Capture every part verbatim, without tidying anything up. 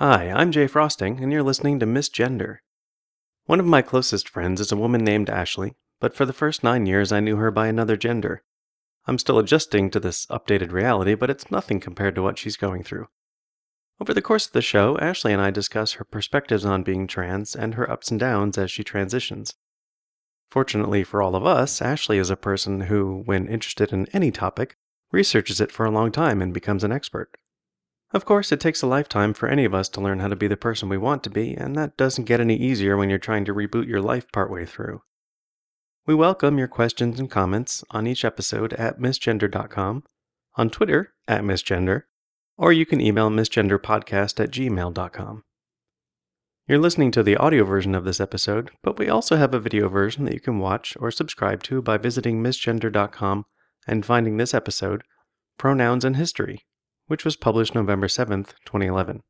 Hi, I'm Jay Frosting, and you're listening to Misgender. One of my closest friends is a woman named Ashley, but for the first nine years I knew her by another gender. I'm still adjusting to this updated reality, but it's nothing compared to what she's going through. Over the course of the show, Ashley and I discuss her perspectives on being trans and her ups and downs as she transitions. Fortunately for all of us, Ashley is a person who, when interested in any topic, researches it for a long time and becomes an expert. Of course, it takes a lifetime for any of us to learn how to be the person we want to be, and that doesn't get any easier when you're trying to reboot your life partway through. We welcome your questions and comments on each episode at misgender dot com, on Twitter at misgender, or you can email misgenderpodcast at gmail dot com. You're listening to the audio version of this episode, but we also have a video version that you can watch or subscribe to by visiting misgender dot com and finding this episode, Pronouns and History, which was published November seventh, twenty eleven.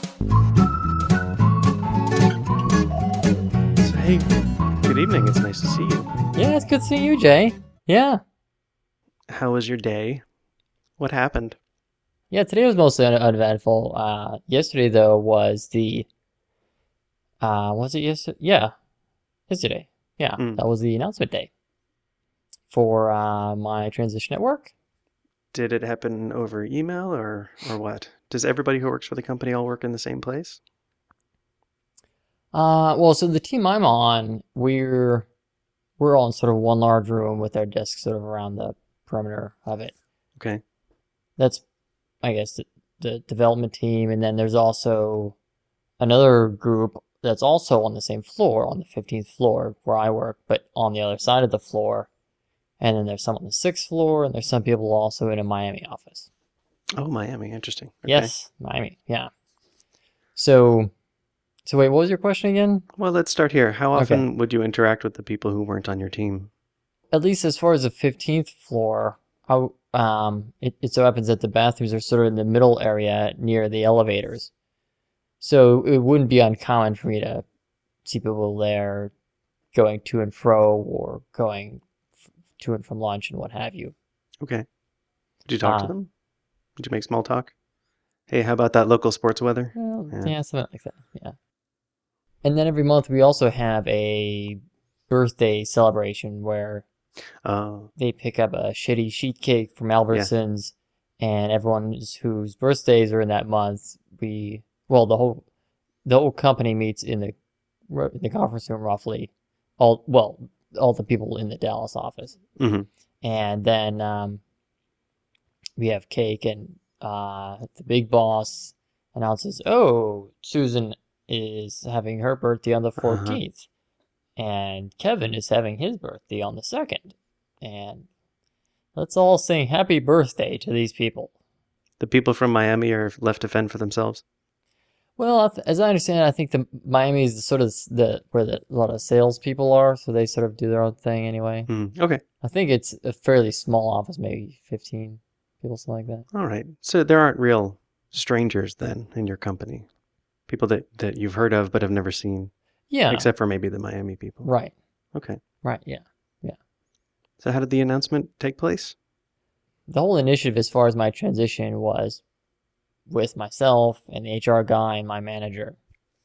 So, hey, good evening. It's nice to see you. Yeah, it's good to see you, Jay. Yeah. How was your day? What happened? Yeah, today was mostly un- uneventful. Uh, yesterday, though, was the... Uh, was it yesterday? Yeah. Yesterday. Yeah, Mm. that was the announcement day for uh, my transition at work. Did it happen over email or, or what? Does everybody who works for the company all work in the same place? Uh, well, so the team I'm on, we're we're all in sort of one large room with our desks sort of around the perimeter of it. Okay. That's, I guess, the, the development team, and then there's also another group that's also on the same floor, on the fifteenth floor where I work, but on the other side of the floor. And then there's some on the sixth floor, and there's some people also in a Miami office. Oh, Miami. Interesting. Okay. Yes, Miami. Yeah. So, so wait, what was your question again? Well, let's start here. How often Okay. would you interact with the people who weren't on your team? At least as far as the fifteenth floor, I, um, it, it so happens that the bathrooms are sort of in the middle area near the elevators. So it wouldn't be uncommon for me to see people there going to and fro or going f- to and from lunch and what have you. Okay. Did you talk to Uh, them? Did you make small talk? Hey, how about that local sports weather? Well, Yeah. yeah, something like that. Yeah. And then every month we also have a birthday celebration where Oh, they pick up a shitty sheet cake from Albertsons, and everyone whose birthdays are in that month, we well the whole the whole company meets in the in the conference room roughly, all well all the people in the Dallas office, mm-hmm. and then um, we have cake, and uh, the big boss announces, "Oh, Susan is having her birthday on the fourteenth, uh-huh. and Kevin is having his birthday on the second, and let's all sing happy birthday to these people." The people from Miami are left to fend for themselves? Well, as I understand it, I think the Miami is the sort of the where the, a lot of salespeople are, so they sort of do their own thing anyway. Mm, okay. I think it's a fairly small office, maybe fifteen people, something like that. All right. So there aren't real strangers then in your company? People that, that you've heard of but have never seen? Yeah. Except for maybe the Miami people? Right. Okay. Right, yeah. Yeah. So how did the announcement take place? The whole initiative as far as my transition was with myself and the H R guy and my manager.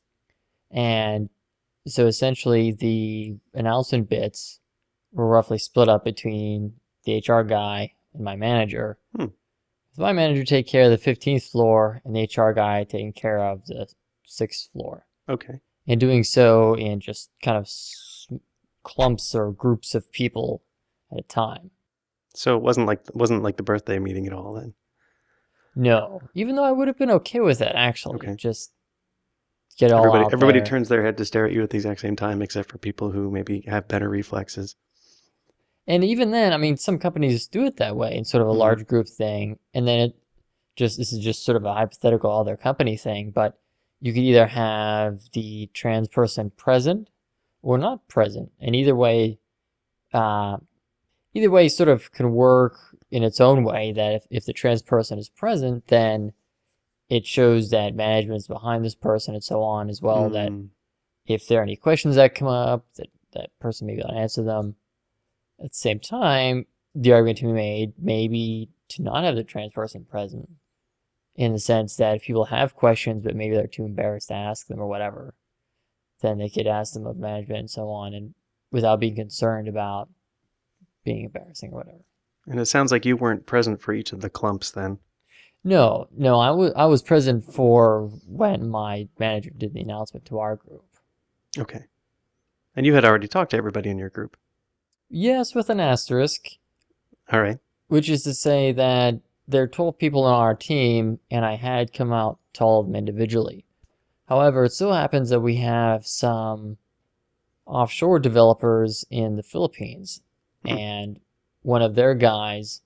And so essentially the announcement bits were roughly split up between the H R guy and my manager. Hmm. So my manager take care of the fifteenth floor and the H R guy taking care of the sixth floor. Okay. And doing so in just kind of clumps or groups of people at a time. So it wasn't like wasn't like the birthday meeting at all then? No, even though I would have been okay with that actually. Okay. Just get it all everybody, out Everybody there. turns their head to stare at you at the exact same time, except for people who maybe have better reflexes. And even then, I mean, some companies do it that way in sort of a mm-hmm. large group thing, and then it just this is just sort of a hypothetical other company thing, but you could either have the trans person present or not present, and either way, uh, either way sort of can work in its own way, that if, if the trans person is present, then it shows that management's behind this person and so on as well, mm. that if there are any questions that come up, that that person may be able to answer them. At the same time, the argument to be made maybe to not have the trans person present in the sense that if people have questions, but maybe they're too embarrassed to ask them or whatever, then they could ask them of management and so on, and without being concerned about being embarrassing or whatever. And it sounds like you weren't present for each of the clumps then. No, no, I was I was present for when my manager did the announcement to our group. Okay. And you had already talked to everybody in your group. Yes, with an asterisk. All right. Which is to say that there are twelve people on our team, and I had come out to all of them individually. However, it so happens that we have some offshore developers in the Philippines, hmm. and one of their guys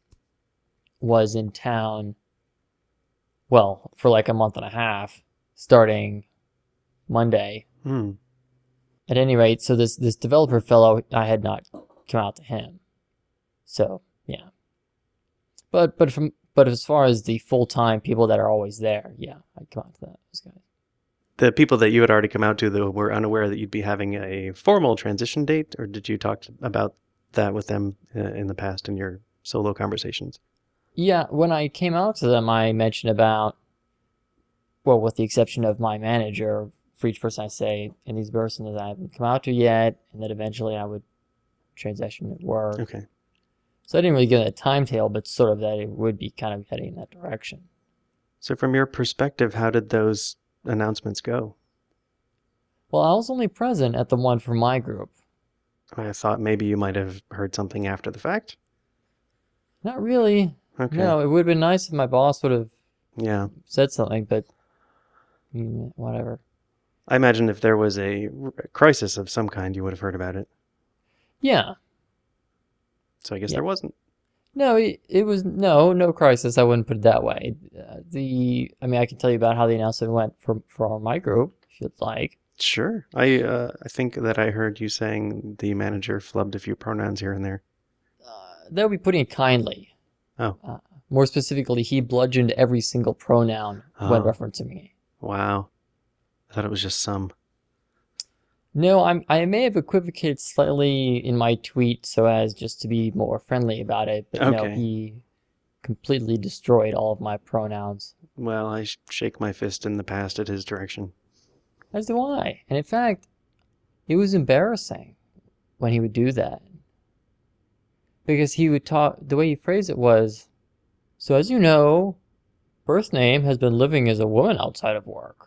was in town, well, for like a month and a half, starting Monday. Hmm. At any rate, so this, this developer fellow, I had not come out to him. So, yeah. But but from but as far as the full-time people that are always there, yeah, I'd come out to that, those guys. The people that you had already come out to, though, were unaware that you'd be having a formal transition date, or did you talk about that with them uh, in the past in your solo conversations? Yeah, when I came out to them, I mentioned about, well, with the exception of my manager, for each person I say, and these persons that I haven't come out to yet, and that eventually I would transition at work. Okay. So I didn't really give it a timetable, but sort of that it would be kind of heading in that direction. So from your perspective, how did those announcements go? Well, I was only present at the one for my group. I thought maybe you might have heard something after the fact. Not really. Okay. No, it would have been nice if my boss would have yeah. said something, but I mean, whatever. I imagine if there was a crisis of some kind, you would have heard about it. Yeah. So I guess yeah. there wasn't. No, it, it was no, no crisis. I wouldn't put it that way. Uh, the, I mean, I can tell you about how the announcement went for for my group, if you'd like. Sure. I uh, I think that I heard you saying the manager flubbed a few pronouns here and there. Uh, that would be putting it kindly. Oh. Uh, more specifically, he bludgeoned every single pronoun oh. when referencing me. Wow. I thought it was just some. No, I'm, I may have equivocated slightly in my tweet so as just to be more friendly about it, but okay. no, he completely destroyed all of my pronouns. Well, I shake my fist in the past at his direction. As do I. And in fact, it was embarrassing when he would do that. Because he would talk, the way he phrased it was, so as you know, birth name has been living as a woman outside of work.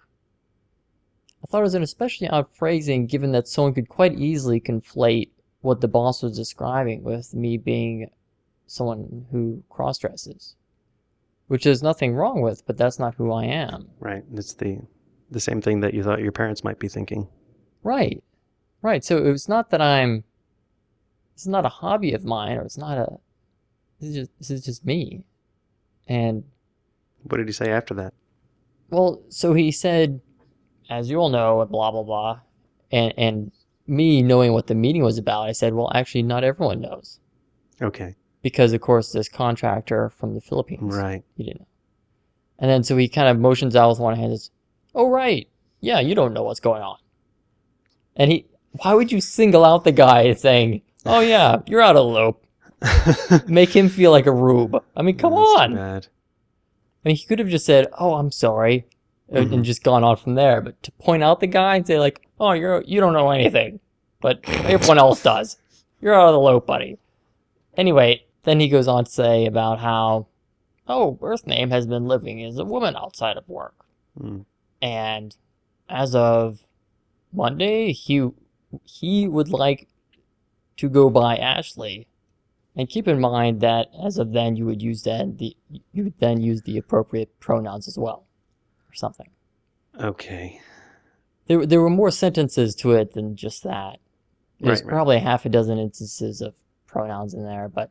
I thought it was an especially odd phrasing given that someone could quite easily conflate what the boss was describing with me being someone who cross-dresses. Which there's nothing wrong with, but that's not who I am. Right. It's the the same thing that you thought your parents might be thinking. Right. Right. So it was not that I'm... It's not a hobby of mine, or it's not a... This is just, this is just me. And... What did he say after that? Well, so he said... As you all know, blah, blah, blah. And and me knowing what the meeting was about, I said, well, actually, not everyone knows. Okay. Because, of course, this contractor from the Philippines. Right. He didn't know. And then so he kind of motions out with one hand and says, oh, right. Yeah, you don't know what's going on. And he, why would you single out the guy saying, oh, yeah, you're out of the loop. Make him feel like a rube. I mean, come That's on. Too bad. I mean, he could have just said, oh, I'm sorry. Mm-hmm. And just gone on from there, but to point out the guy and say like, "Oh, you're you don't know anything," but everyone else does. You're out of the loop, buddy. Anyway, then he goes on to say about how, "Oh, birth name has been living as a woman outside of work," mm. and as of Monday, he he would like to go by Ashley, and keep in mind that as of then, you would use then the you would then use the appropriate pronouns as well. Something. Okay. There, there were more sentences to it than just that. There's right, probably right. half a dozen instances of pronouns in there, but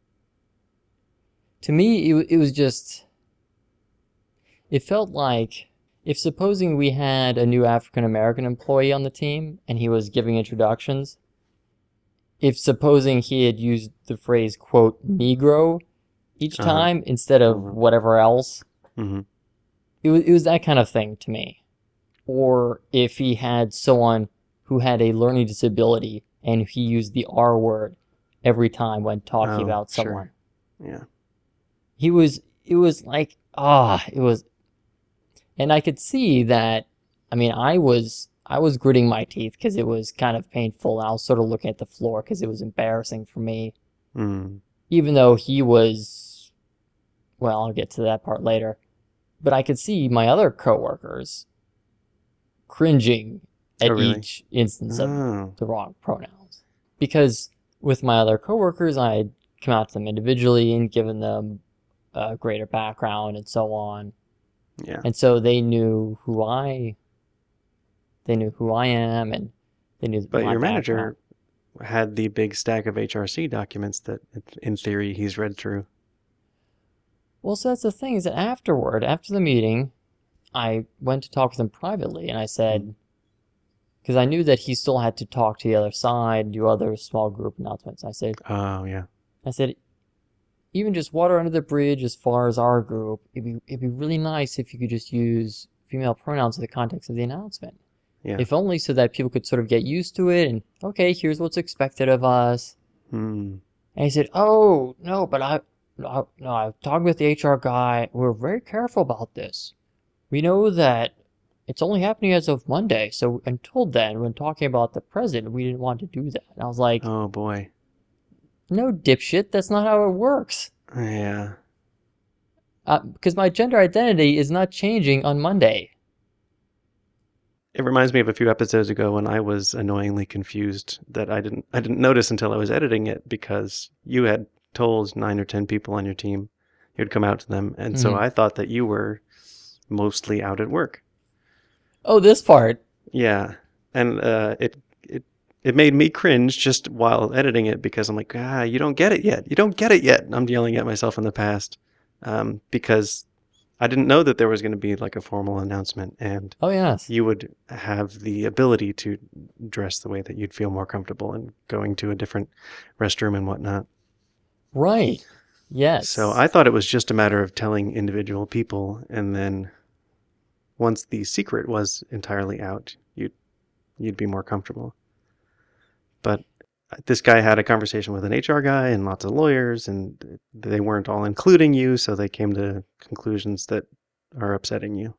to me, it, it was just, it felt like if supposing we had a new African-American employee on the team and he was giving introductions, if supposing he had used the phrase, quote, Negro each uh-huh. time instead of uh-huh. whatever else, mm-hmm. It was, it was that kind of thing to me. Or if he had someone who had a learning disability and he used the R word every time when talking oh, about someone. Sure. Yeah. He was, it was like, ah, it was, And I could see that, I mean, I was I was gritting my teeth because it was kind of painful. I was sort of looking at the floor because it was embarrassing for me. Mm. Even though he was, well, I'll get to that part later. But I could see my other coworkers cringing at Oh, really? each instance of Oh. the wrong pronouns. Because with my other coworkers, I had come out to them individually and given them a greater background and so on. Yeah. And so they knew who I, they knew who I am, and they knew But my your background. manager had the big stack of H R C documents that, in theory, he's read through. Well, so that's the thing, is that afterward, after the meeting, I went to talk with him privately, and I said, because I knew that he still had to talk to the other side, do other small group announcements. I said, Oh, yeah. I said, even just water under the bridge as far as our group, it'd be, it'd be really nice if you could just use female pronouns in the context of the announcement. Yeah. If only so that people could sort of get used to it and, okay, here's what's expected of us. Hmm. And he said, oh, no, but I, no, no, I've talked with the H R guy. We're very careful about this. We know that it's only happening as of Monday. So until then, when talking about the president, we didn't want to do that. And I was like, Oh, boy. no, dipshit, that's not how it works. Yeah. Uh, because my gender identity is not changing on Monday. It reminds me of a few episodes ago when I was annoyingly confused that I didn't I didn't notice until I was editing it, because you had told nine or ten people on your team you'd come out to them, and so Mhm. I thought that you were mostly out at work. Oh, this part. Yeah, and uh, it it it made me cringe just while editing it, because I'm like, ah, you don't get it yet. You don't get it yet. I'm yelling at myself in the past um, because I didn't know that there was going to be like a formal announcement, and Oh, yes. you would have the ability to dress the way that you'd feel more comfortable and going to a different restroom and whatnot. Right. Yes. So I thought it was just a matter of telling individual people, and then once the secret was entirely out, you'd you'd be more comfortable. But this guy had a conversation with an H R guy and lots of lawyers, and they weren't all including you, so they came to conclusions that are upsetting you.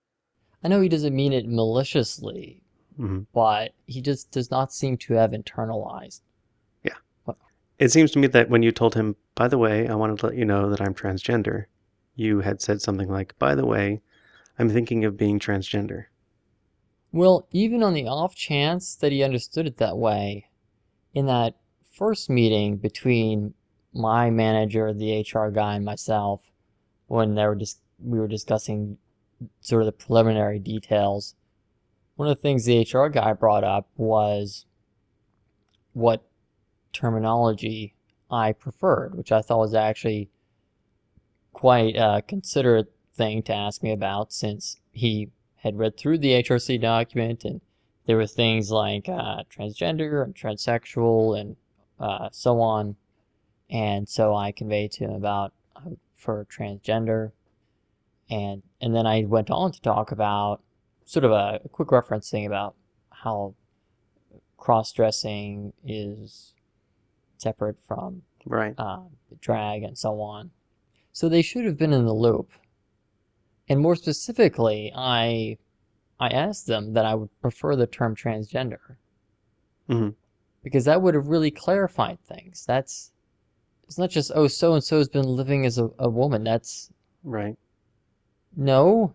I know he doesn't mean it maliciously, Mm-hmm. but he just does not seem to have internalized. Yeah. It seems to me that when you told him, by the way, I wanted to let you know that I'm transgender, you had said something like, by the way, I'm thinking of being transgender. Well, even on the off chance that he understood it that way, in that first meeting between my manager, the H R guy, and myself, when they were just we were discussing sort of the preliminary details, one of the things the H R guy brought up was what terminology I preferred, which I thought was actually quite a considerate thing to ask me about, since he had read through the H R C document, and there were things like uh, transgender and transsexual and uh, so on. And so I conveyed to him about uh, for transgender. And and then I went on to talk about sort of a, a quick referencing about how cross-dressing is separate from Right. uh, drag and so on. So they should have been in the loop. And more specifically, I I asked them that I would prefer the term transgender. Mm-hmm. Because that would have really clarified things. That's, it's not just, oh, so-and-so has been living as a, a woman. That's, Right. no.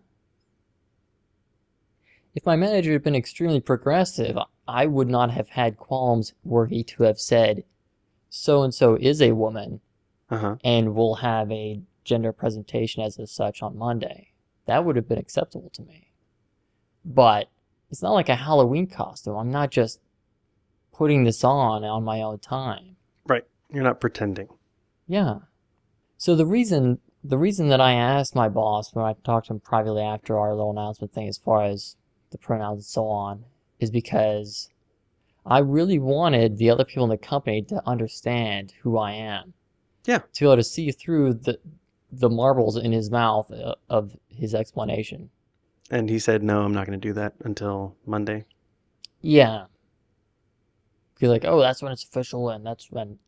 If my manager had been extremely progressive, I would not have had qualms were he to have said, so-and-so is a woman Uh-huh. and will have a gender presentation as a such on Monday. That would have been acceptable to me. But it's not like a Halloween costume. I'm not just putting this on on my own time. Right. You're not pretending. Yeah. So the reason the reason that I asked my boss when I talked to him privately after our little announcement thing as far as the pronouns and so on is because I really wanted the other people in the company to understand who I am. Yeah. To be able to see through the the marbles in his mouth of his explanation. And he said, no, I'm not going to do that until Monday. Yeah. Be like, oh, that's when it's official, and that's when,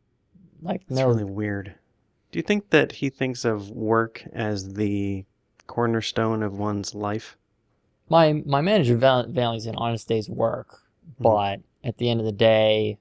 like, It's no. really weird. Do you think that he thinks of work as the cornerstone of one's life? My my manager val- values an honest day's work, Mhm. but at the end of the day,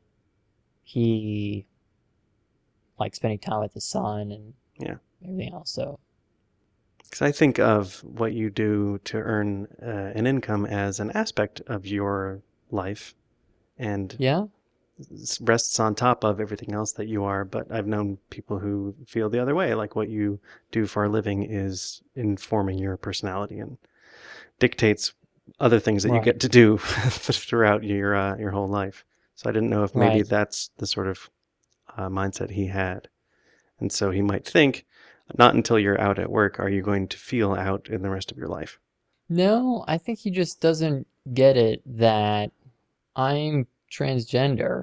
he likes spending time with his son and Yeah. everything else. So Because I think of what you do to earn uh, an income as an aspect of your life, and yeah, s- rests on top of everything else that you are. But I've known people who feel the other way, like what you do for a living is informing your personality and dictates other things that you right, get to do throughout your uh, your whole life. So I didn't know if maybe right. that's the sort of uh, mindset he had, and so he might think, not until you're out at work are you going to feel out in the rest of your life. No, I think he just doesn't get it that I'm transgender,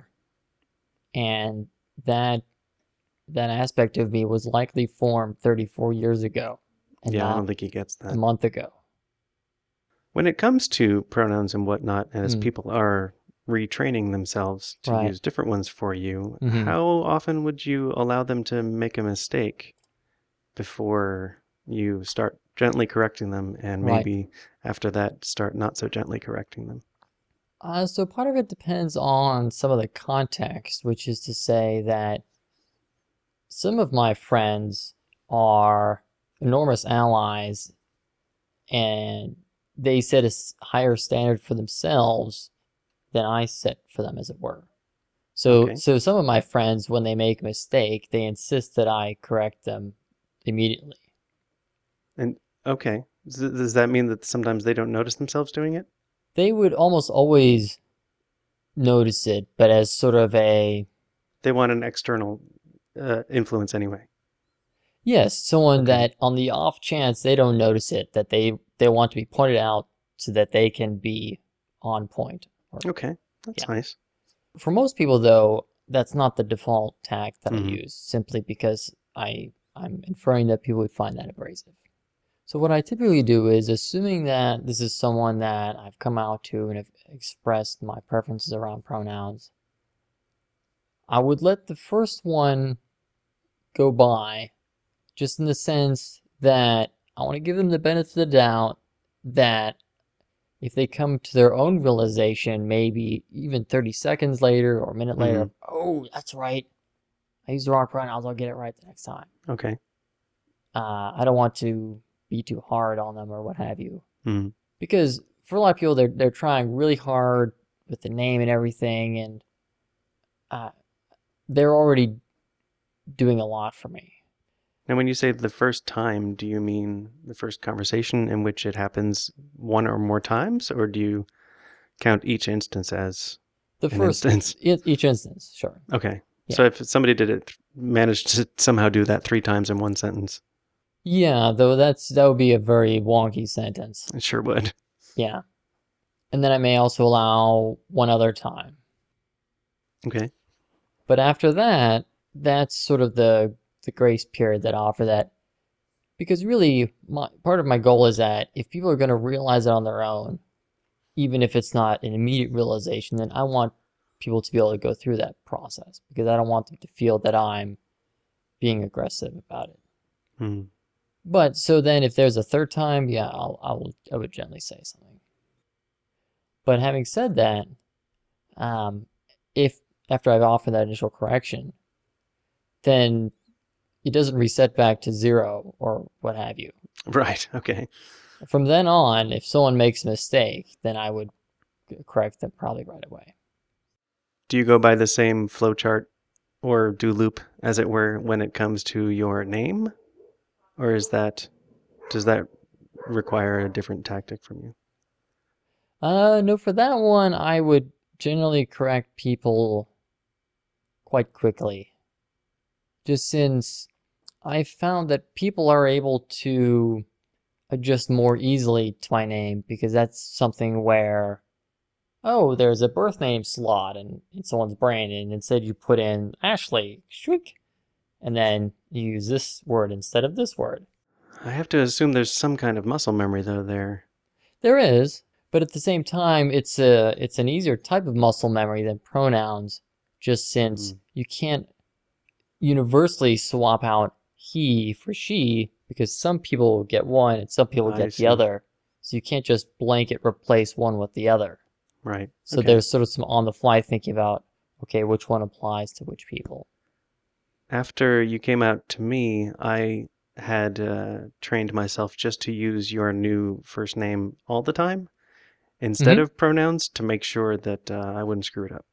and that that aspect of me was likely formed thirty-four years ago and Yeah, I not don't think he gets a that. month ago. When it comes to pronouns and whatnot, as Mm, people are retraining themselves to right. use different ones for you, hmm how often would you allow them to make a mistake before you start gently correcting them, and Right. maybe after that start not so gently correcting them? Uh, so part of it depends on some of the context, which is to say that some of my friends are enormous allies and they set a s- higher standard for themselves than I set for them, as it were. So, Okay. so some of my friends, when they make a mistake, they insist that I correct them immediately. And okay. Does does that mean that sometimes they don't notice themselves doing it? They would almost always notice it, but as sort of a, They want an external uh, influence anyway. yes, someone Okay. that on the off chance they don't notice it, that they they want to be pointed out so that they can be on point. Or, Okay. That's yeah. nice. For most people, though, that's not the default tact that I hmm use, simply because I I'm inferring that people would find that abrasive. So what I typically do is, assuming that this is someone that I've come out to and have expressed my preferences around pronouns, I would let the first one go by, just in the sense that I want to give them the benefit of the doubt that if they come to their own realization, maybe even thirty seconds later or a minute hmm later, oh, that's right, I used the wrong pronouns, I'll get it right the next time. Okay. Uh, I don't want to be too hard on them or what have you. hmm Because for a lot of people, they're, they're trying really hard with the name and everything, and uh, they're already doing a lot for me. Now, when you say the first time, do you mean the first conversation in which it happens one or more times, or do you count each instance as The an first, instance? each instance, sure. Okay. Yeah. So if somebody did it, managed to somehow do that three times in one sentence, Yeah, though that's that would be a very wonky sentence. it sure would. Yeah. And then I may also allow one other time. Okay. But after that, that's sort of the the grace period that I offer that, because really my part of my goal is that if people are going to realize it on their own, even if it's not an immediate realization, then I want people to be able to go through that process, because I don't want them to feel that I'm being aggressive about it. hmm But so then if there's a third time, yeah, I'll, I will I would gently say something. But having said that, um, if after I've offered that initial correction, then it doesn't reset back to zero or what have you. Right. Okay. From then on, if someone makes a mistake, then I would correct them probably right away. Do you go by the same flowchart or do loop, as it were, when it comes to your name? Or is that, does that require a different tactic from you? Uh, no, for that one, I would generally correct people quite quickly. Just since I found that people are able to adjust more easily to my name, because that's something where, oh, there's a birth name slot in, in someone's brain, and instead you put in Ashley, shriek, and then you use this word instead of this word. I have to assume there's some kind of muscle memory, though, there. There is, but at the same time, it's a it's an easier type of muscle memory than pronouns, just since Mm. you can't universally swap out he for she, because some people get one and some people I get see. the other. So you can't just blanket replace one with the other. Right. So Okay. there's sort of some on-the-fly thinking about, okay, which one applies to which people. After you came out to me, I had uh, trained myself just to use your new first name all the time instead Mhm. of pronouns to make sure that uh, I wouldn't screw it up.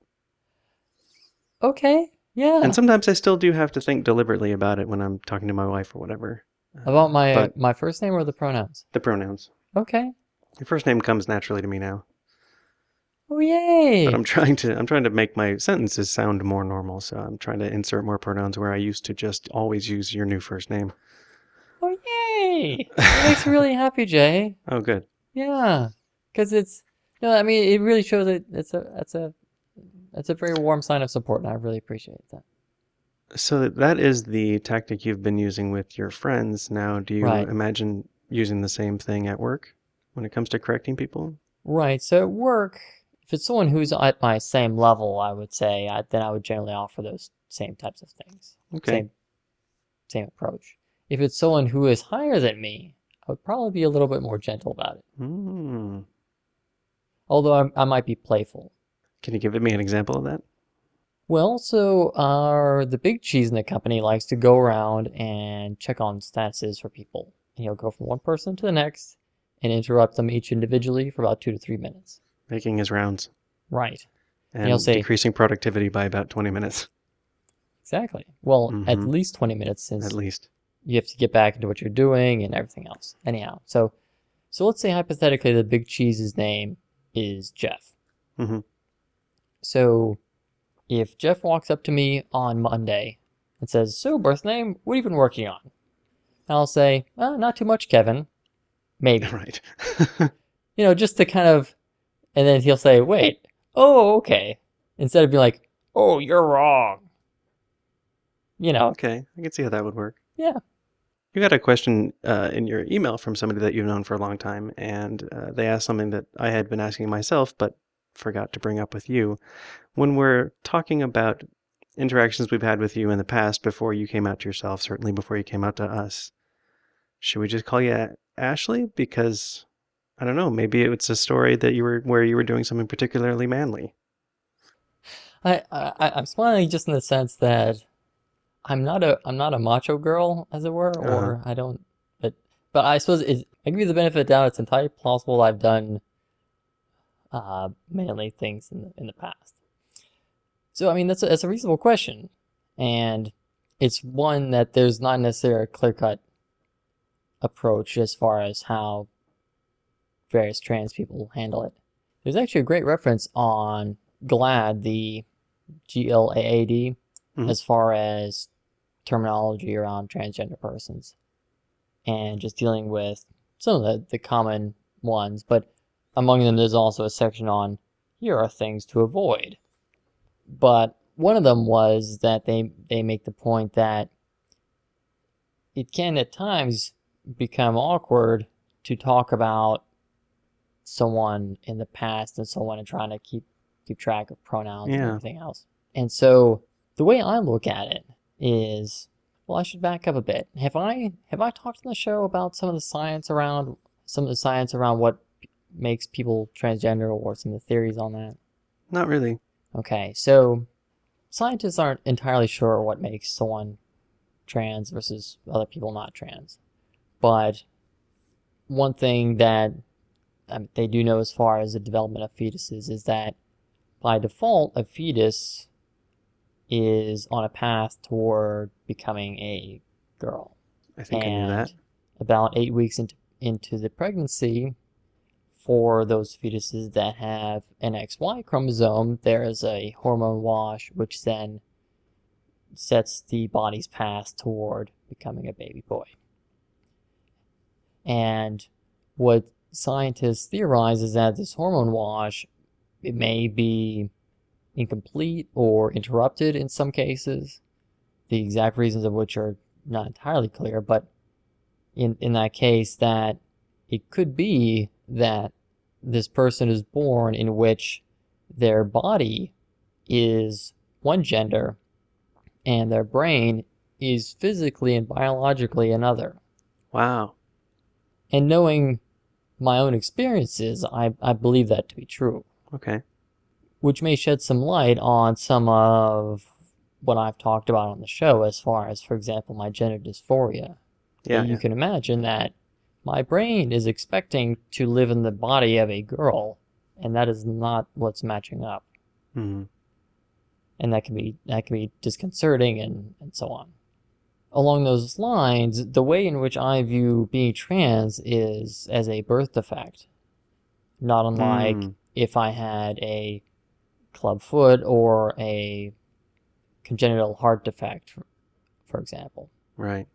Okay, yeah. And sometimes I still do have to think deliberately about it when I'm talking to my wife or whatever. Uh, About my but my first name or the pronouns? the pronouns. Okay. Your first name comes naturally to me now. Oh, yay! But I'm trying to I'm trying to make my sentences sound more normal, so I'm trying to insert more pronouns where I used to just always use your new first name. Oh, yay! That makes me really happy, Jay. Oh, good. Yeah, because it's no, I mean it really shows that it's a that's a that's a very warm sign of support, and I really appreciate that. So that is the tactic you've been using with your friends. Now, do you Right. imagine using the same thing at work when it comes to correcting people? Right. So at work, if it's someone who's at my same level, I would say I, then I would generally offer those same types of things. Okay. Same same approach. If it's someone who is higher than me, I would probably be a little bit more gentle about it. Hmm. Although I, I might be playful. Can you give me an example of that? Well, so our the big cheese in the company likes to go around and check on statuses for people. And he'll go from one person to the next and interrupt them each individually for about two to three minutes. Making his rounds Right. and he'll say- decreasing productivity by about twenty minutes Exactly. Well, at Mhm. least twenty minutes since at least. you have to get back into what you're doing and everything else. Anyhow, so so let's say hypothetically the big cheese's name is Jeff. hmm So if Jeff walks up to me on Monday and says, "So, birth name, what have you been working on?" I'll say, oh, "Not too much, Kevin. Maybe." Right. You know, just to kind of, and then he'll say, "Wait, oh, okay," instead of being like, "Oh, you're wrong." You know, Okay, I can see how that would work. yeah. You got a question uh, in your email from somebody that you've known for a long time, and uh, they asked something that I had been asking myself, but forgot to bring up with you. When we're talking about interactions we've had with you in the past before you came out to yourself, certainly before you came out to us, should we just call you Ashley? Because, I don't know, maybe it's a story that you were where you were doing something particularly manly. I, I I'm smiling just in the sense that I'm not a I'm not a macho girl, as it were, or I don't. But but I suppose it's, I give you the benefit of the doubt. It's entirely plausible I've done uh, manly things in the in the past. So I mean that's a, that's a reasonable question, and it's one that there's not necessarily a clear cut approach as far as how various trans people handle it. There's actually a great reference on GLAAD, the G L A A D, Mhm. as far as terminology around transgender persons and just dealing with some of the, the common ones. But among them, there's also a section on here are things to avoid. But one of them was that they, they make the point that it can at times become awkward to talk about someone in the past and someone and trying to keep keep track of pronouns and Yeah. everything else. And so the way I look at it is, well, I should back up a bit. Have I have I talked on the show about some of the science around some of the science around what p- makes people transgender or some of the theories on that? Not really. Okay, so scientists aren't entirely sure what makes someone trans versus other people not trans. But one thing that um, they do know as far as the development of fetuses is that by default, a fetus is on a path toward becoming a girl. I think I knew that. About eight weeks into, into the pregnancy, for those fetuses that have an X Y chromosome, there is a hormone wash which then sets the body's path toward becoming a baby boy. And what scientists theorize is that this hormone wash, it may be incomplete or interrupted in some cases, the exact reasons of which are not entirely clear, but in, in that case that it could be that this person is born in which their body is one gender and their brain is physically and biologically another. Wow. And knowing my own experiences, I, I believe that to be true. Okay. Which may shed some light on some of what I've talked about on the show as far as, for example, my gender dysphoria. Yeah. You yeah. can imagine that my brain is expecting to live in the body of a girl, and that is not what's matching up. Mm-hmm. And that can be that can be disconcerting and, and so on. Along those lines, the way in which I view being trans is as a birth defect. Not unlike Mm. if I had a club foot or a congenital heart defect, for, for example. Right.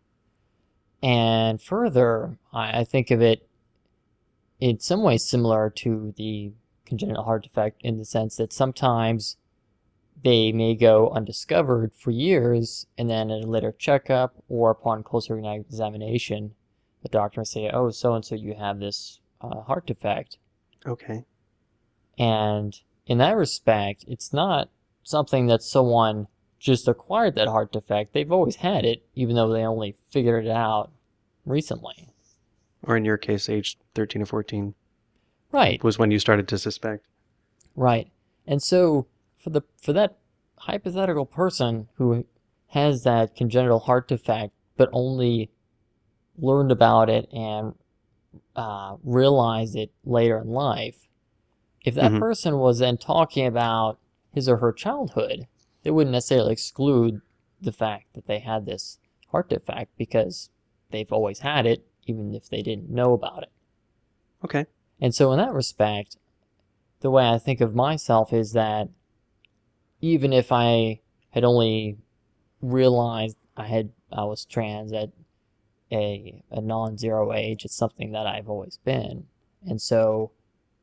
And further, I, I think of it in some ways similar to the congenital heart defect in the sense that sometimes they may go undiscovered for years, and then at a later checkup or upon closer examination, the doctor will say, oh, so-and-so, you have this uh, heart defect. Okay. And in that respect, it's not something that someone just acquired that heart defect. They've always had it, even though they only figured it out recently. Or in your case, age thirteen or fourteen. Right. Was when you started to suspect. Right. And so for the for that hypothetical person who has that congenital heart defect but only learned about it and uh, realized it later in life, if that Mhm. person was then talking about his or her childhood, they wouldn't necessarily exclude the fact that they had this heart defect because they've always had it, even if they didn't know about it. Okay. And so in that respect, the way I think of myself is that even if I had only realized I had I was trans at a, a non-zero age, it's something that I've always been. And so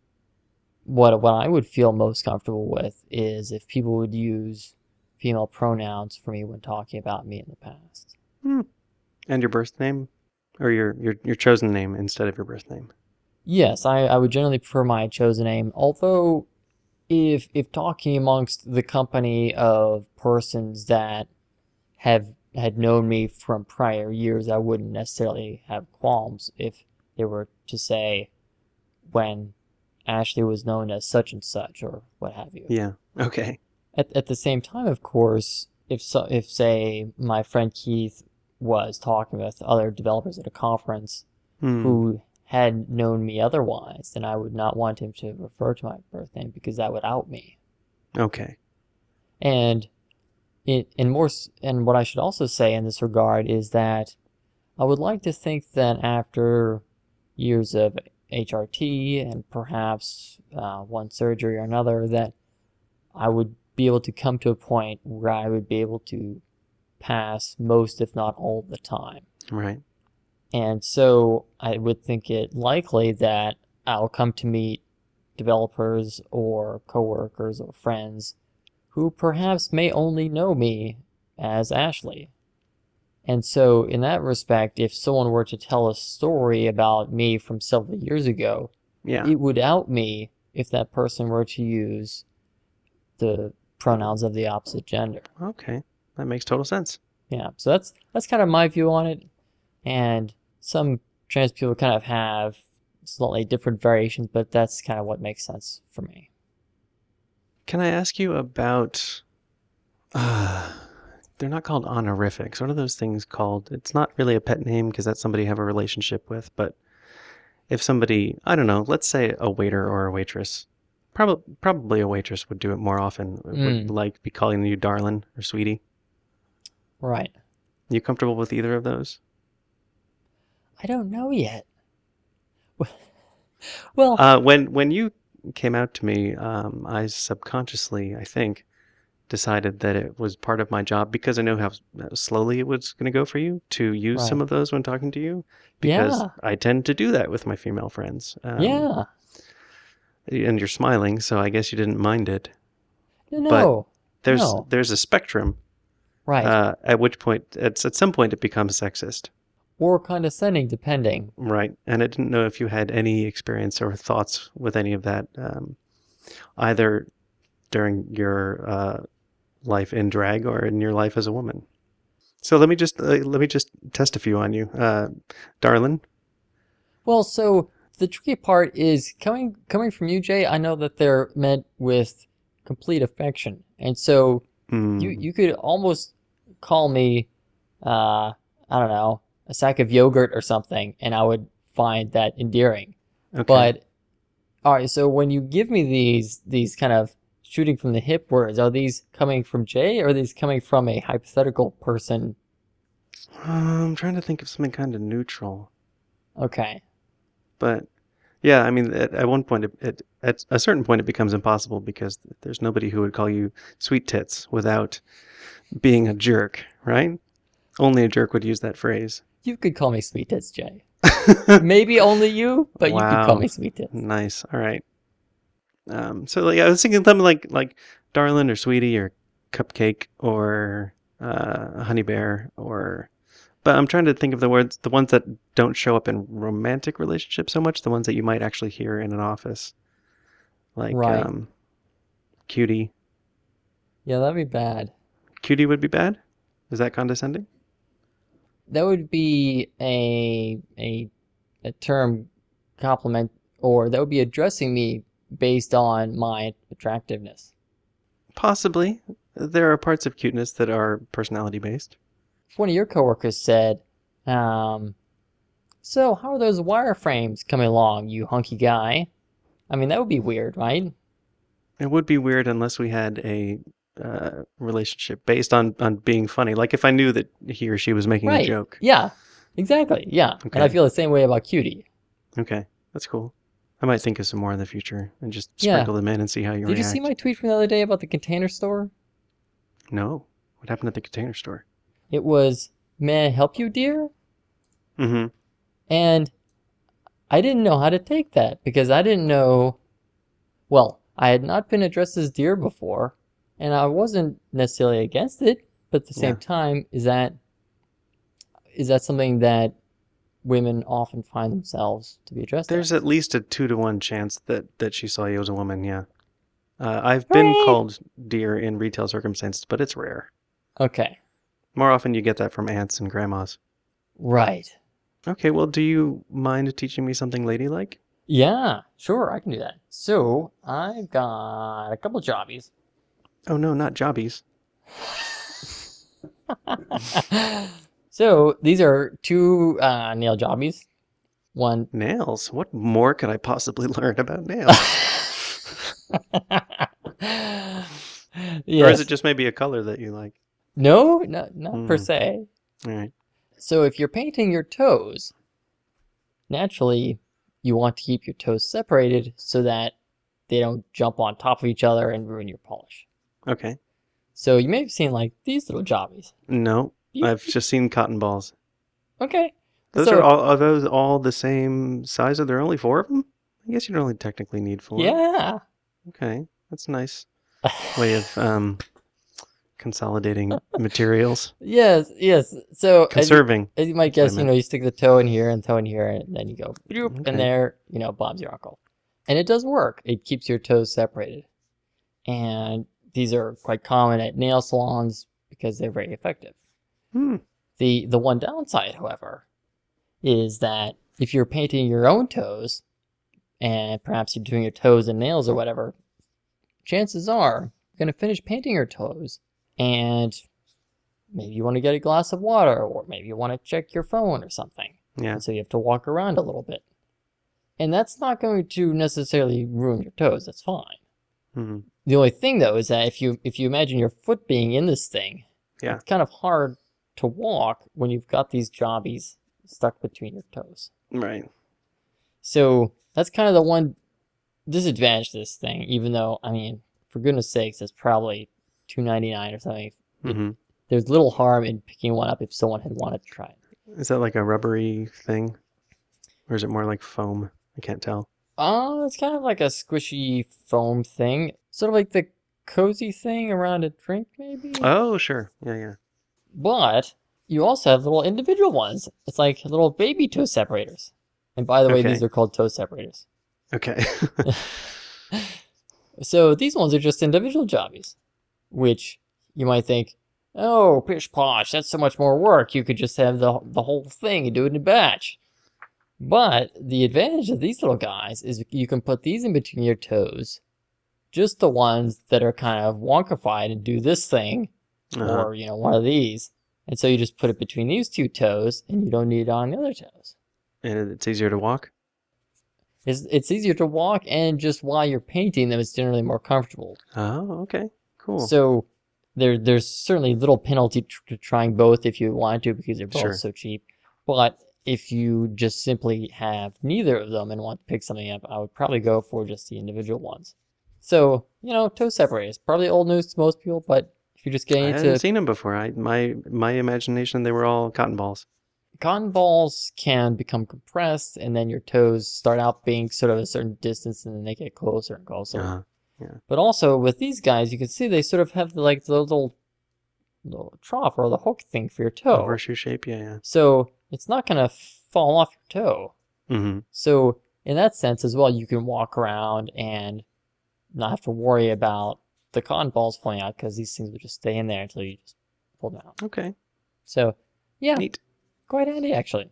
what what I would feel most comfortable with is if people would use female pronouns for me when talking about me in the past. Hmm. And your birth name? Or your, your, your chosen name instead of your birth name? Yes, I, I would generally prefer my chosen name, although if if talking amongst the company of persons that have had known me from prior years, I wouldn't necessarily have qualms if they were to say when Ashley was known as such and such or what have you. Yeah. Okay. At at the same time, of course, if so, if say my friend Keith was talking with other developers at a conference Hmm. who had known me otherwise, then I would not want him to refer to my birth name because that would out me. Okay. And it, and more, and what I should also say in this regard is that I would like to think that after years of H R T and perhaps uh, one surgery or another, that I would be able to come to a point where I would be able to pass most, if not all, of the time. Right. And so I would think it likely that I'll come to meet developers or coworkers or friends who perhaps may only know me as Ashley. And so in that respect, if someone were to tell a story about me from several years ago, Yeah. it would out me if that person were to use the pronouns of the opposite gender. Okay. That makes total sense. Yeah, so that's that's kind of my view on it. And some trans people kind of have slightly different variations, but that's kind of what makes sense for me. Can I ask you about... Uh, they're not called honorifics. What are those things called? It's not really a pet name because that's somebody you have a relationship with, but if somebody, I don't know, let's say a waiter or a waitress, probably probably a waitress would do it more often, would Mm. like be calling you darling or sweetie. Right. You comfortable with either of those? I don't know yet. Well, Uh, when when you came out to me, um, I subconsciously, I think, decided that it was part of my job because I know how s- slowly it was going to go for you to use some Right. of those when talking to you. Because Yeah. I tend to do that with my female friends. Um, yeah. And you're smiling, so I guess you didn't mind it. No, no. There's No. there's a spectrum. Right. Uh, at which point, it's at some point, it becomes sexist. Or condescending, depending. Right. And I didn't know if you had any experience or thoughts with any of that, um, either during your uh, life in drag or in your life as a woman. So let me just uh, let me just test a few on you, uh, darling. Well, so the tricky part is coming coming from you, Jay. I know that they're meant with complete affection, and so Mm. you you could almost call me, uh, I don't know, a sack of yogurt or something, and I would find that endearing. Okay. But all right, so when you give me these these kind of shooting from the hip words, are these coming from Jay, or are these coming from a hypothetical person? Uh, I'm trying to think of something kind of neutral. Okay. But yeah, I mean, at, at one point, it, it, at a certain point, it becomes impossible because there's nobody who would call you sweet tits without being a jerk, right? Only a jerk would use that phrase. You could call me Sweet Tits, Jay. Maybe only you, but wow. you could call me Sweet Tits. Nice. All right. Um, so like, I was thinking something like like darling or sweetie or cupcake or uh, honey bear or. But I'm trying to think of the words, the ones that don't show up in romantic relationships so much, the ones that you might actually hear in an office. Like, Right. um, cutie. Yeah, that'd be bad. Cutie would be bad? Is that condescending? That would be a a a term compliment, or that would be addressing me based on my attractiveness. Possibly. There are parts of cuteness that are personality based. If one of your coworkers said, um, so how are those wireframes coming along, you hunky guy? I mean, that would be weird, right? It would be weird unless we had a uh, relationship based on, on being funny. Like if I knew that he or she was making Right. a joke. Yeah, exactly. Yeah. Okay. And I feel the same way about Cutie. Okay, that's cool. I might think of some more in the future and just Yeah. sprinkle them in and see how you Did react. you see my tweet from the other day about the Container Store? No. What happened at the Container Store? It was, may I help you, dear? Mm-hmm. And I didn't know how to take that because I didn't know, well, I had not been addressed as dear before, and I wasn't necessarily against it, but at the same Yeah. time, is that is that something that women often find themselves to be addressed There's as? at least a two to one chance that, that she saw you as a woman, yeah. Uh, I've been Hooray! called dear in retail circumstances, but it's rare. Okay, More often you get that from aunts and grandmas. right. Okay, well, do you mind teaching me something ladylike? Yeah, sure, I can do that. So, I've got a couple jobbies. Oh no, not jobbies. So, these are two uh, nail jobbies. One. Nails? What more could I possibly learn about nails? Yes. Or is it just maybe a color that you like? No, no, not per Hmm. se. All right. So if you're painting your toes, naturally you want to keep your toes separated so that they don't jump on top of each other and ruin your polish. Okay. So you may have seen like these little jobbies. No, You- I've just seen cotton balls. Okay. Those So- are all. Are those all the same size? Are there only four of them? I guess you don't only technically need four. Yeah. Okay, that's a nice way of um, consolidating materials, Yes, yes. So as you, conserving. as you might That's what I guess, you meant. know, you stick the toe in here and toe in here, and then you go, bloop, Okay. and there, you know, Bob's your uncle. And it does work. It keeps your toes separated. And these are quite common at nail salons because they're very effective. Hmm. The the one downside, however, is that if you're painting your own toes, and perhaps you're doing your toes and nails or whatever, chances are you're going to finish painting your toes, and maybe you want to get a glass of water, or maybe you want to check your phone or something. Yeah. And so you have to walk around a little bit. And that's not going to necessarily ruin your toes. That's fine. Hmm. The only thing, though, is that if you if you imagine your foot being in this thing, Yeah. it's kind of hard to walk when you've got these jobbies stuck between your toes. Right. So that's kind of the one disadvantage to this thing, even though, I mean, for goodness sakes, it's probably two ninety-nine or something. Hmm. There's little harm in picking one up if someone had wanted to try it. Is that like a rubbery thing, or is it more like foam? I can't tell. Oh, it's kind of like a squishy foam thing. Sort of like the cozy thing around a drink, maybe? Oh, sure. Yeah, yeah. But you also have little individual ones. It's like little baby toe separators. And by the way, Okay. these are called toe separators. Okay. So these ones are just individual jobbies, which you might think, oh, pish posh, that's so much more work. You could just have the the whole thing and do it in a batch. But the advantage of these little guys is you can put these in between your toes, just the ones that are kind of wonkified and do this thing, Uh-huh. or, you know, one of these. And so you just put it between these two toes, and you don't need it on the other toes. And it's easier to walk? It's, it's easier to walk, and just while you're painting them, it's generally more comfortable. Oh, okay. Cool. So there, there's certainly little penalty tr- to trying both if you want to, because they're both Sure. so cheap. But if you just simply have neither of them and want to pick something up, I would probably go for just the individual ones. So, you know, toe separators, probably old news to most people, but if you're just I getting hadn't into seen them before. I my my imagination, they were all cotton balls. cotton balls can become compressed, and then your toes start out being sort of a certain distance, and then they get closer and closer. Uh-huh. But also with these guys, you can see they sort of have like the little, little trough or the hook thing for your A toe. horseshoe shape, yeah, yeah. So it's not going to fall off your toe. Mm-hmm. So in that sense as well, you can walk around and not have to worry about the cotton balls falling out, because these things will just stay in there until you just pull them out. Okay. So yeah, Neat. quite handy actually.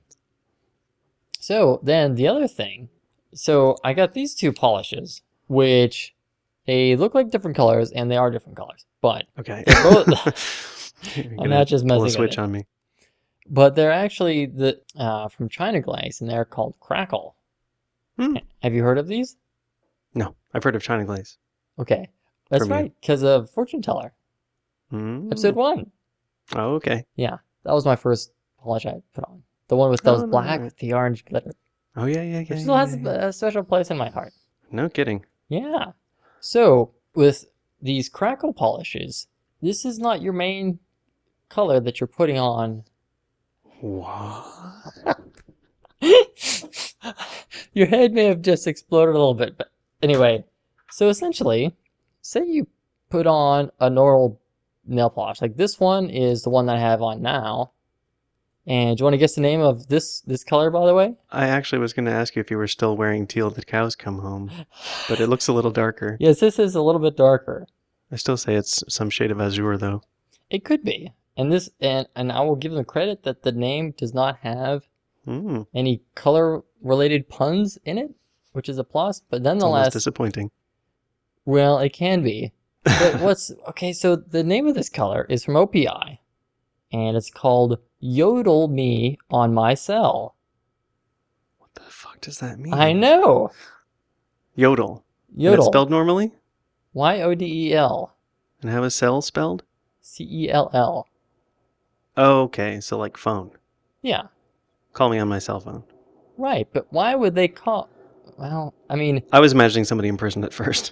So then the other thing, so I got these two polishes, which they look like different colors, and they are different colors, but Okay. both- You're I'm gonna not just pull messing a with switch it. on me. But they're actually the uh, from China Glaze, and they're called Crackle. Hmm. Have you heard of these? No, I've heard of China Glaze. Okay, that's From you. right, because of Fortune Teller, Mm. episode one. Oh, okay. Yeah, that was my first polish I put on. The one with those Oh, no, black no. with the orange glitter, Oh, yeah, yeah, yeah. which yeah, still has yeah, yeah. a special place in my heart. No kidding. Yeah. So with these Crackle polishes, this is not your main color that you're putting on. What? Your head may have just exploded a little bit, but anyway. So essentially, say you put on a normal nail polish. Like this one is the one that I have on now. And do you want to guess the name of this this color, by the way? I actually was going to ask you if you were still wearing teal the cows come home, but it looks a little darker. Yes, this is a little bit darker. I still say it's some shade of azure, though. It could be. And this and, and I will give them credit that the name does not have Mm, any color related puns in it, which is a plus, but it's almost nonetheless, disappointing. well, it can be. But what's okay, so the name of this color is from O P I, and it's called Yodel Me on My Cell. What the fuck does that mean? I know. Yodel. And it's Yodel. spelled normally? Y O D E L. And how is cell spelled? C E L L. Oh, okay. So like phone. Yeah, Call me on my cell phone. right. But why would they call? Well, I mean, I was imagining somebody in prison at first.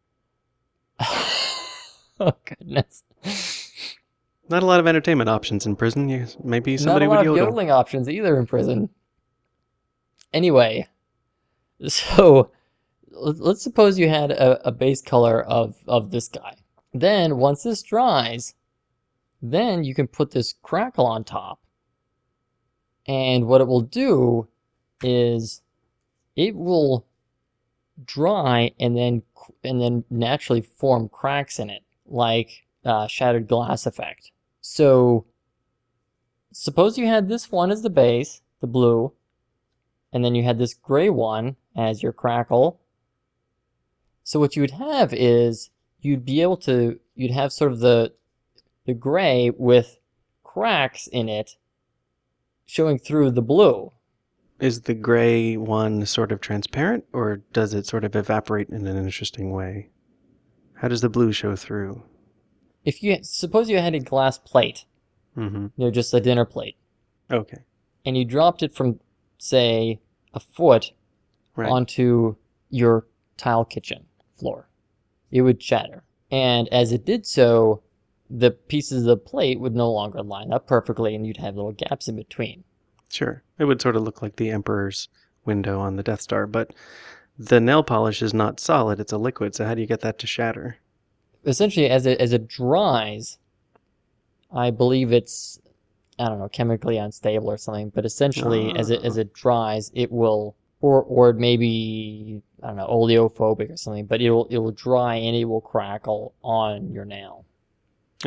oh goodness. Not a lot of entertainment options in prison. You, maybe somebody Not a lot would of yodel. yodeling options either in prison. Anyway, so let- let's suppose you had a, a base color of, of this guy. Then once this dries, then you can put this Crackle on top. And what it will do is it will dry and then and then naturally form cracks in it, like uh, shattered glass effect. So suppose you had this one as the base, the blue, and then you had this gray one as your Crackle. So what you would have is you'd be able to, you'd have sort of the the gray with cracks in it showing through the blue. Is the gray one sort of transparent, or does it sort of evaporate in an interesting way? How does the blue show through? If you suppose you had a glass plate, Mm-hmm. you know, just a dinner plate, Okay. and you dropped it from, say, a foot Right. onto your tile kitchen floor, it would shatter. And as it did so, the pieces of the plate would no longer line up perfectly, and you'd have little gaps in between. Sure. It would sort of look like the Emperor's window on the Death Star, but the nail polish is not solid. It's a liquid, so how do you get that to shatter? Essentially, as it as it dries, I believe it's, I don't know, chemically unstable or something. But essentially, as it as it dries, it will, or or maybe I don't know, oleophobic or something. But it will it will dry and it will crackle on your nail. Okay.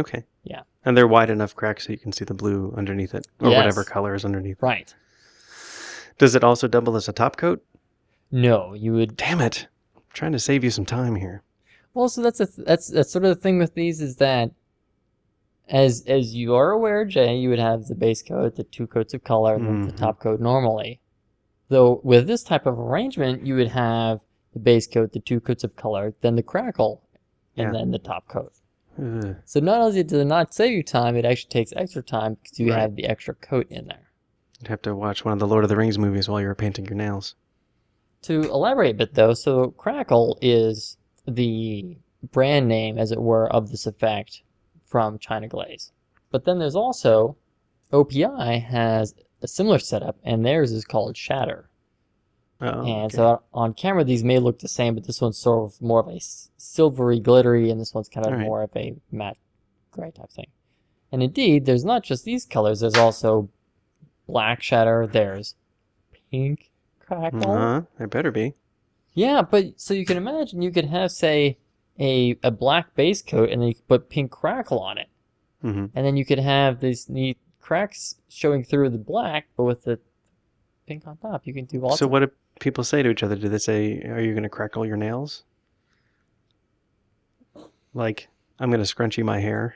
Yeah. And they're wide enough cracks so you can see the blue underneath it, or Yes. whatever color is underneath. Right. Does it also double as a top coat? No, you would. Damn it! I'm trying to save you some time here. Well, so that's a th- that's that's sort of the thing with these is that, as as you are aware, Jay, you would have the base coat, the two coats of color, and then the Mhm. top coat normally. Though with this type of arrangement, you would have the base coat, the two coats of color, then the crackle, and Yeah. then the top coat. Ugh. So not only does it not save you time, it actually takes extra time because you Right. have the extra coat in there. You'd have to watch one of the Lord of the Rings movies while you were painting your nails. To elaborate a bit though, so Crackle is the brand name, as it were, of this effect from China Glaze. But then there's also, O P I has a similar setup, and theirs is called Shatter. Oh, and okay. so on camera, these may look the same, but this one's sort of more of a s- silvery, glittery, and this one's kind of All right. more of a matte gray type thing. And indeed, there's not just these colors, there's also black Shatter, there's pink Crackle. Uh-huh. There better be. Yeah, but so you can imagine you could have, say, a, a black base coat, and then you could put pink Crackle on it. hmm And then you could have these neat cracks showing through the black, but with the pink on top. You can do all. So what do people say to each other? Do they say, "Are you going to crackle your nails?" Like, "I'm going to scrunchie my hair."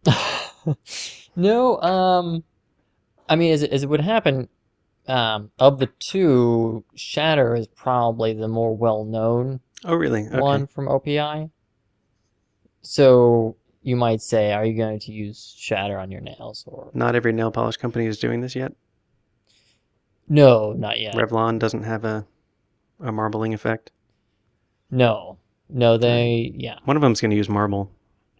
No, um, I mean, as it, as it would happen, um, of the two, Shatter is probably the more well-known Oh, really? Okay. one from O P I. So you might say, are you going to use Shatter on your nails? Or Not every nail polish company is doing this yet. no, not yet. Revlon doesn't have a a marbling effect. No, no, they, yeah, One of them's going to use marble.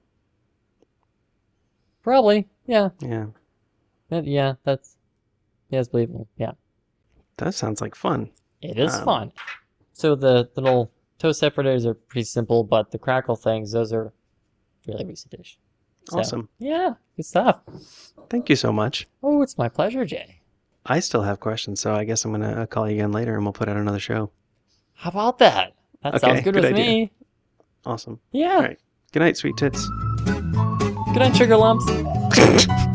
probably, yeah, Yeah. that, yeah, that's, yeah, it's believable, yeah. That sounds like fun. It is Um, fun. So the, the little toe separators are pretty simple, but the crackle things, those are really recent-ish. So, Awesome. yeah, good stuff. Thank you so much. Oh, it's my pleasure, Jay. I still have questions, so I guess I'm going to call you again later and we'll put out another show. How about that? That Okay, sounds good, good with idea. me. Awesome. Yeah. All right. Good night, sweet tits. Good night, sugar lumps.